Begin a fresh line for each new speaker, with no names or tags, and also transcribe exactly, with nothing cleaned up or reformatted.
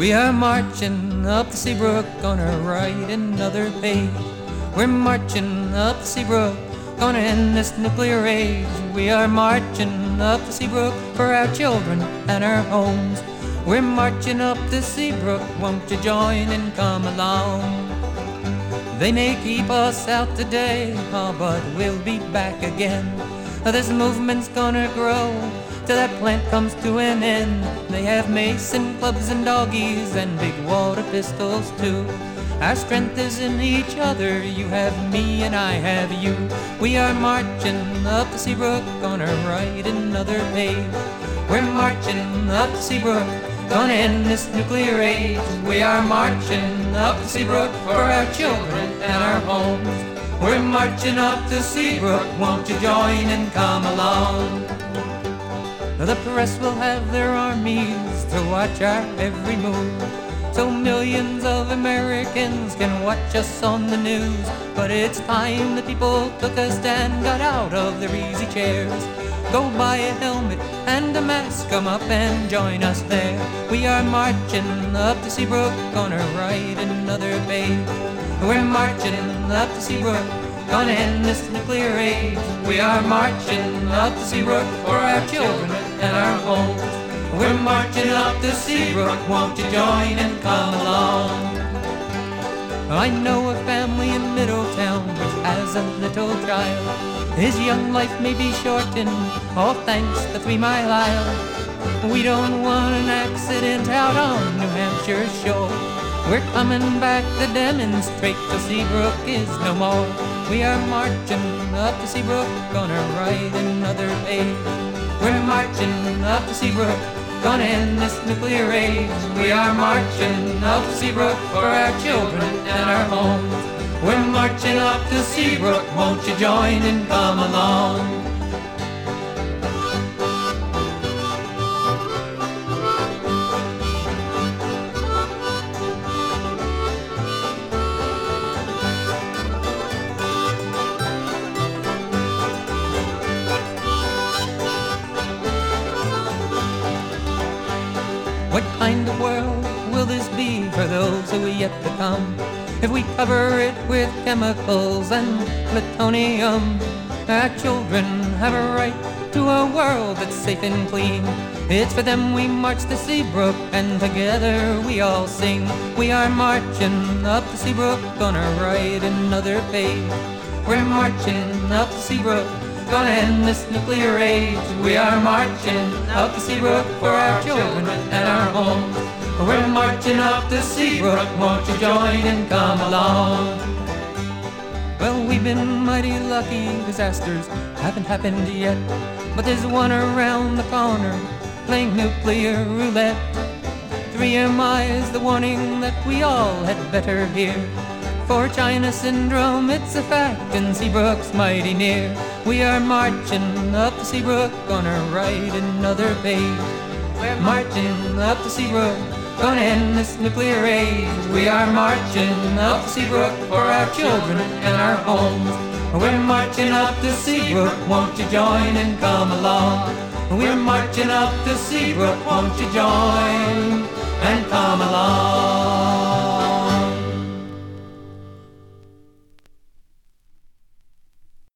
We are marching up the Seabrook, gonna write another page. We're marching up the Seabrook, gonna end this nuclear age. We are marching up the Seabrook for our children and our homes. We're marching up the Seabrook, won't you join and come along? They may keep us out today, oh, but we'll be back again. This movement's gonna grow till that plant comes to an end. They have mason clubs and doggies and big water pistols too. Our strength is in each other. You have me and I have you. We are marching up the Seabrook, gonna write another page. We're marching up the Seabrook, gonna end this nuclear age. We are marching up the Seabrook for our children and our homes. We're marching up the Seabrook, won't you join and come along? The press will have their armies to watch our every move, so millions of Americans can watch us on the news. But it's time the people took a stand, got out of their easy chairs. Go buy a helmet and a mask, come up and join us there. We are marching up the Seabrook, gonna write another page. We're marching up the Seabrook, gonna end this nuclear age. We are marching up the Seabrook for our children and our homes. We're marching up the Seabrook, won't you join and come along? I know a family in Middletown which has a little child. His young life may be shortened, all thanks to Three Mile Isle. We don't want an accident out on New Hampshire shore. We're coming back to demonstrate till Seabrook is no more. We are marching up the Seabrook, gonna write another page. We're marching up the Seabrook, gonna end this nuclear age. We are marching up the Seabrook for our children and our homes. We're marching up the Seabrook, won't you join and come along? What kind of world will this be for those who are yet to come? If we cover it with chemicals and plutonium, our children have a right to a world that's safe and clean. It's for them we march the Seabrook, and together we all sing. We are marching up the Seabrook, gonna write another page. We're marching up the Seabrook, gonna end this nuclear age. We are marching up the Seabrook for our children and our homes. We're marching up the Seabrook, won't you join and come along? Well, we've been mighty lucky, disasters haven't happened yet, but there's one around the corner playing nuclear roulette. three M I is the warning that we all had better hear. For China syndrome, it's a fact, and Seabrook's mighty near. We are marching up the Seabrook, gonna write another page. We're marching up the Seabrook, gonna end this nuclear age. We are marching up the Seabrook for our children and our homes. We're marching up the Seabrook, won't you join and come along? We're marching up the Seabrook, won't you join and come